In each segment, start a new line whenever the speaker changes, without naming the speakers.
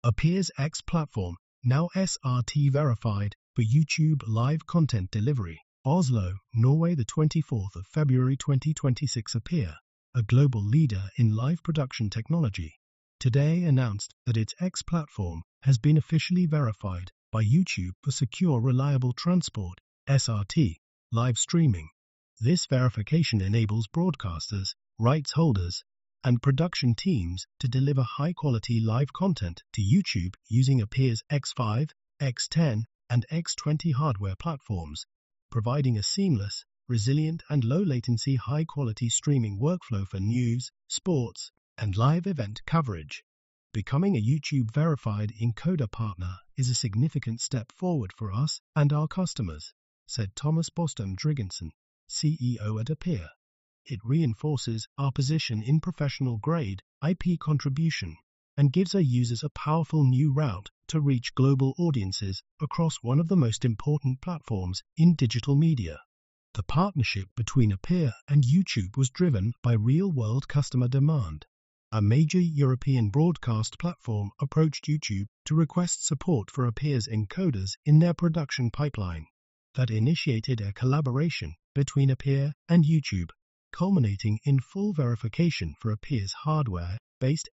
Appear's X platform, now SRT verified for YouTube live content delivery. Oslo, Norway, the 24th of February 2026. Appear, a global leader in live production technology, today announced that its X platform has been officially verified by YouTube for secure, reliable transport (SRT) live streaming. This verification enables broadcasters, rights holders, and production teams to deliver high-quality live content to YouTube using Appear's X5, X10, and X20 hardware platforms, providing a seamless, resilient, and low-latency high-quality streaming workflow for news, sports, and live event coverage. Becoming a YouTube-verified encoder partner is a significant step forward for us and our customers, said Thomas Bostum Drigensen, CEO at Appear. It reinforces our position in professional-grade IP contribution and gives our users a powerful new route to reach global audiences across one of the most important platforms in digital media. The partnership between Appear and YouTube was driven by real-world customer demand. A major European broadcast platform approached YouTube to request support for Appear's encoders in their production pipeline. That initiated a collaboration between Appear and YouTube, culminating in full verification for Appear's hardware-based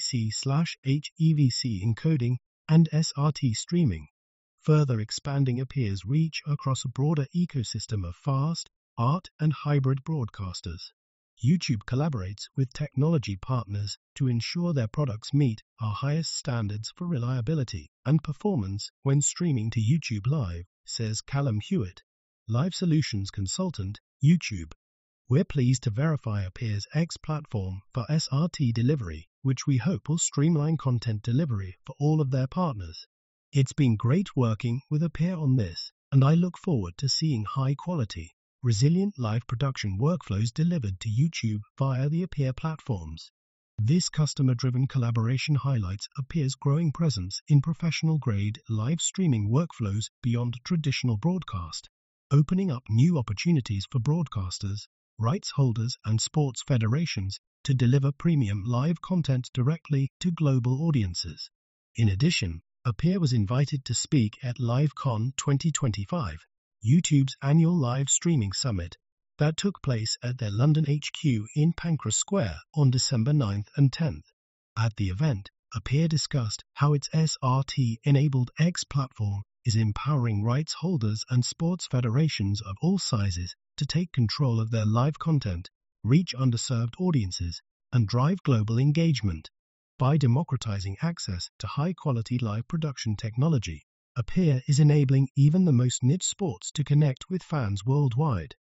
AVC/HEVC encoding and SRT streaming, further expanding Appear's reach across a broader ecosystem of fast, art, and hybrid broadcasters. YouTube collaborates with technology partners to ensure their products meet our highest standards for reliability and performance when streaming to YouTube Live, says Callum Hewitt, Live Solutions Consultant, YouTube. We're pleased to verify Appear's X platform for SRT delivery, which we hope will streamline content delivery for all of their partners. It's been great working with Appear on this, and I look forward to seeing high-quality, resilient live production workflows delivered to YouTube via the Appear platforms. This customer-driven collaboration highlights Appear's growing presence in professional-grade live streaming workflows beyond traditional broadcast, opening up new opportunities for broadcasters, rights holders, and sports federations to deliver premium live content directly to global audiences. In addition, Appear was invited to speak at LiveCon 2025, YouTube's annual live streaming summit that took place at their London HQ in Pancras Square on December 9th and 10th. At the event, Appear discussed how its SRT-enabled X platform is empowering rights holders and sports federations of all sizes to take control of their live content, reach underserved audiences, and drive global engagement. By democratizing access to high-quality live production technology, Appear is enabling even the most niche sports to connect with fans worldwide.